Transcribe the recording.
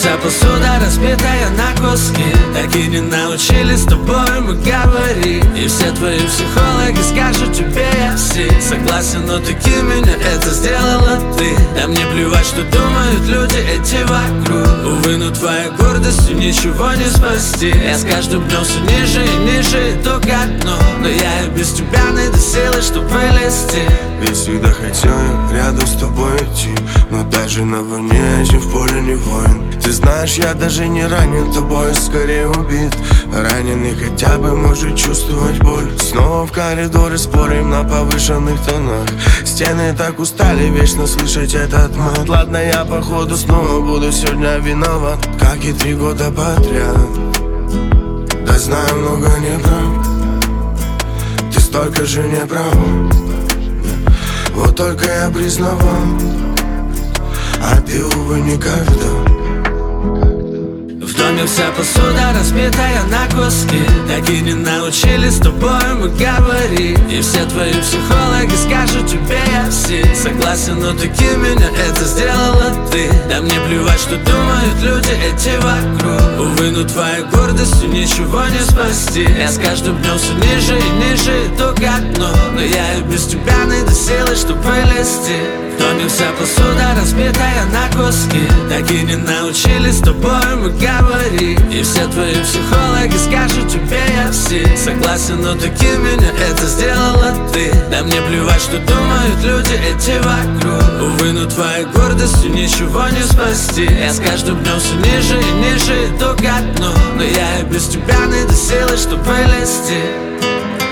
вся посуда, разбитая на куски. Так и не научились с тобой мы говорить. И все твои психологи скажут тебе я все. Согласен, но таки меня это сделала ты. Да мне плевать, что думают люди эти вокруг. Увы, но твоей гордостью ничего не спасти. Я с каждым днем все ниже и ниже иду ко дну. Но я и без тебя найду силы, чтоб вылезти. Ведь всегда хотел я рядом с тобой идти, но даже на войне один в поле не воин. Ты знаешь, я даже не ранен тобой, скорее убит. Раненый хотя бы может чувствовать боль. Снова в коридоре спорим на повышенных тонах. Стены так устали вечно слышать этот мат. Ладно, я походу снова буду сегодня виноват, как и 3 года подряд. Да знаю, много неправд, ты столько же не прав. Вот только я признавал, а ты, увы, никогда. В доме вся посуда, разбитая на куски. Так и не научились с тобой мы говорить. И все твои психологи скажут тебе я все. Согласен, но таки меня это сделала ты. Да мне плевать, что думают люди эти вокруг. Увы, но твоей гордостью ничего не спасти. Я с каждым днем все ниже и ниже иду ко дну. Но я и без тебя найду силы, чтоб вылезти. В доме вся посуда, разбитая на куски. Так и не научились с тобой мы говорить. И все твои психологи скажут тебе я все. Согласен, но таки меня это сделала ты. Да мне плевать, что думают люди эти вокруг. Увы, но твоей гордостью ничего не спасти. Я с каждым днем все ниже и ниже иду ко дну. Но я и без тебя найду силы, чтоб вылезти.